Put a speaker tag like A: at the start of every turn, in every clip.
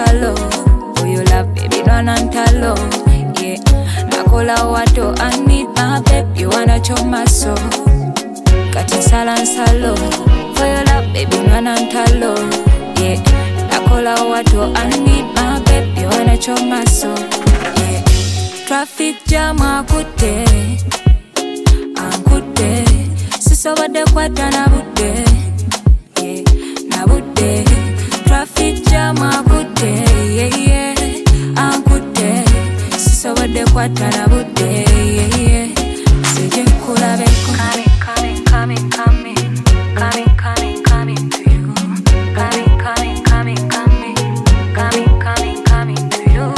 A: nsalo. For your love, baby, run and talo. Yeah, nakola wato, I need my baby, wanna show my soul. Kati nsala nsalo. For your love, baby, run and talo. Yeah, nakola wato, I need my baby, wanna show my soul. Yeah, traffic jam akutte, ankutte. Sisobodde kwata na budde, yeah, na budde. Traffic jam akutte, yeah, yeah, ankutte. Sisobodde kwata na budde, yeah, yeah. Sije nkulabeko. Coming to you. Coming to you.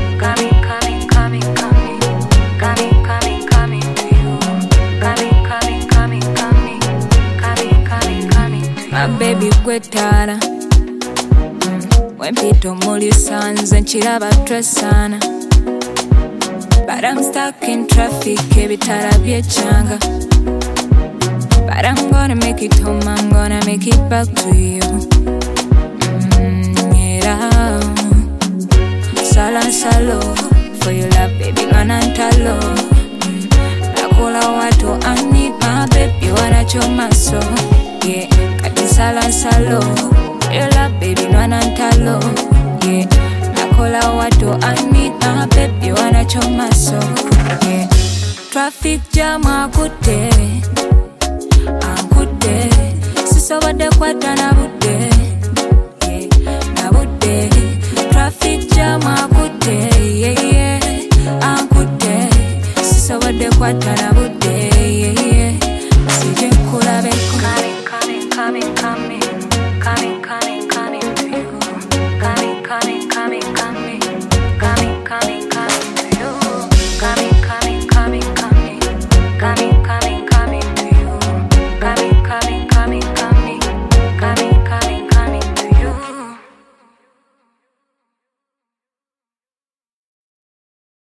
A: My baby gwetana wempita omulisa nze nkiraba twesana. But I'm stuck in traffic, ebitala byekyanga. But I'm gonna make it home, I'm gonna make it back to you. Yeah. Sala nsalo, for your love, baby, run and talo. Nakola wato, I need my baby, wanna show my soul. Yeah, kati sala nsalo, for your love, baby, run and talo. Yeah, nakola wato, I need my baby, wanna show my soul. Yeah, traffic jam akutte, ankutte. Sisobodde kwata na budde, yeah, na budde. Traffic jam akutte, yeah, yeah, ankutte. Sisobodde kwata na budde, yeah, yeah. Sije nkulabeko. Coming to you. Coming to you. Coming to you.